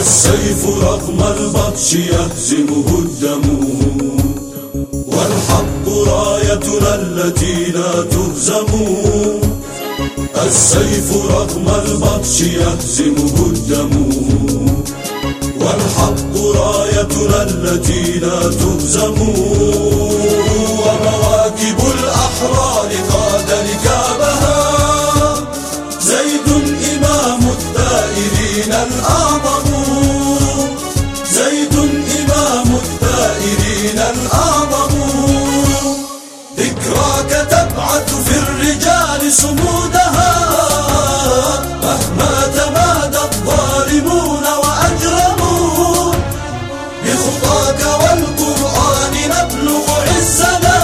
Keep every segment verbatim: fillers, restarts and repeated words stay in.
السيف رغم البطش يهزمه الدم، والحق رايتنا التي لا تهزم. السيف رغم البطش يهزمه الدم، والحق رايتنا التي لا تهزم. ومواكب الأحرار قاد ركابها زيد إمام الثائرين الأعظم، زيد إمام الثائرين الأعظم. ذكراك تبعث في الرجال صمودها مهما تمادى الظالمون وأجرموا. بخطاك والقرآن نبلغ عزنا،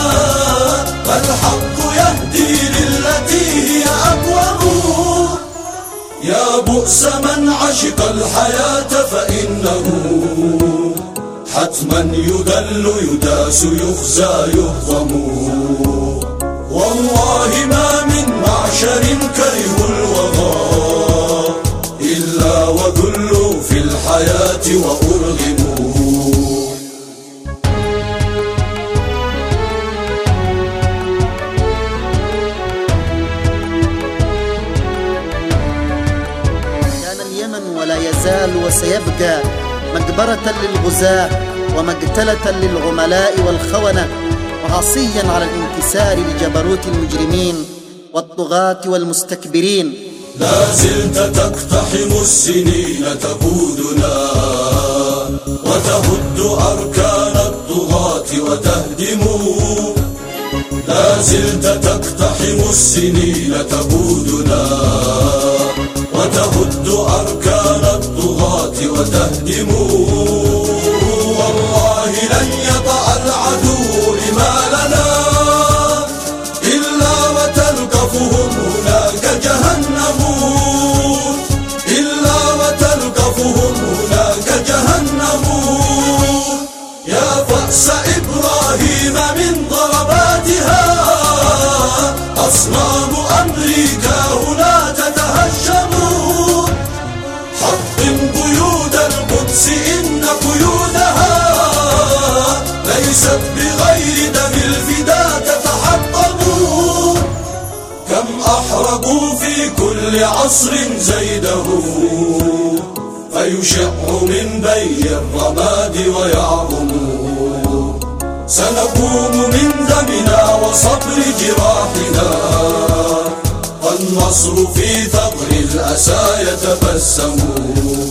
فالحق يهدي للتي هي أقوم. يا بؤس من عشق الحياة فإنه حتما يذل يداس يخزى يهضم. والله ما من معشر كرهوا الوغى إلا وذلوا في الحياة وأرغموا. كان اليمن ولا يزال وسيبقى مقبرة للغزاة ومقتلة للعملاء والخونة، وعصيا على الانكسار لجبروت المجرمين والطغاة والمستكبرين. لا زلت تقتحم السنين تقودنا وتهد أركان الطغاة وتهدم. لا زلت تقتحم السنين تقودنا وتهد أركان الطغاة وتهدم. والله لن يطأ العدو رمالنا إلا وتلقفهم هناك جهنم، إلا وتلقفهم هناك جهنم. يا فأس إبراهيم من ضرباتها أصنام أمريكا هنا تتهشم. حطم قيود القدس إن قيودها ليست بغير دم الفدا تتحطم. كم أحرقوا في كل عصر زيده فيشع من بي الرماد ويعظم. سنقوم من دمنا وصبر جراحنا والنصر في ثغر الأسى يتبسم.